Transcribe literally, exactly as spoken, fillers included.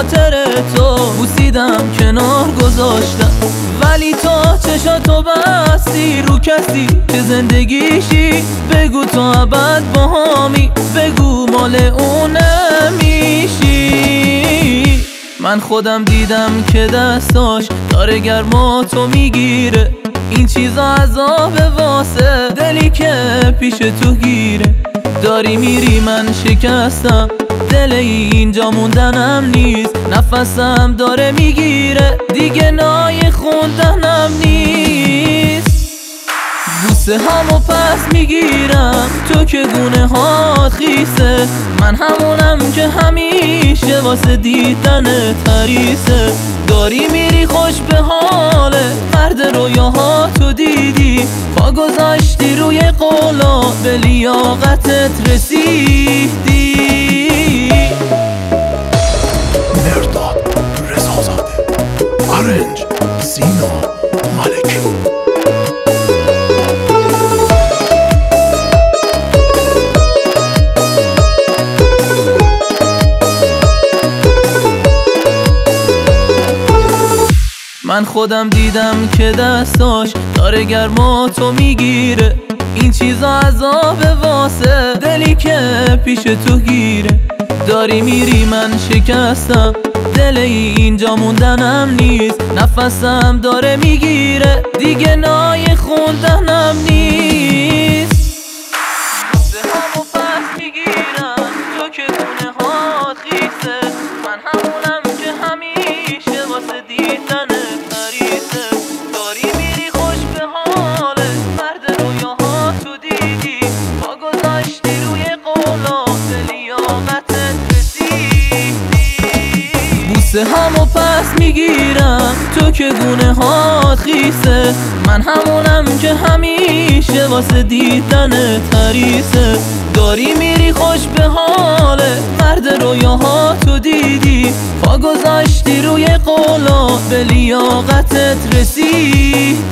خاطر تو بوسیدم کنار گذاشتم، ولی تا چشاتو بستی رو کسی که زندگیشی. بگو تو ابد باهامی، بگو مال اون نمیشی. من خودم دیدم که دستاش داره گرماتو میگیره، این چیزا عذاب واسه دلی که پیش تو گیره. داری میری من شکستم، دل اینجا موندنم نیست، نفسم داره میگیره دیگه نای خوندنم نیست. بوسه هامو پس میگیرم تو که گونه هات خیسه، من همونم که همیشه واسه دیدن تریسه. داری میری خوش به حاله، مرد رویاهاتو دیدی، پا گذاشتی روی قولا به لیاقتت رسیدی. مرداد رضازاده، آرنج سینا ملکی. من خودم دیدم که دستاش داره گرماتو میگیره، این چیزا عذاب واسه دلی که پیش تو گیره. داری میری من شکستم، دل اینجا موندنم نیست، نفسم داره میگیره دیگه نای خوندنم نیست. بوسه هامو پس میگیرم تو که گونه هات خیسه، من همونم که همیشه واسه دیدن تریسه. داری میری خوش به حاله، مرد رویاهاتو دیدی، پا گذاشتی روی قولا به لیاقتت رسیدی. بوسه هامو پس میگیرم تو که گونه هات خیسه، من همونم که همیشه واسه دیدن تریسه. داری میری خوش به حاله، مرد رویاهاتو دیدی، پا گذاشتی روی قولا به لیاقتت رسیدی.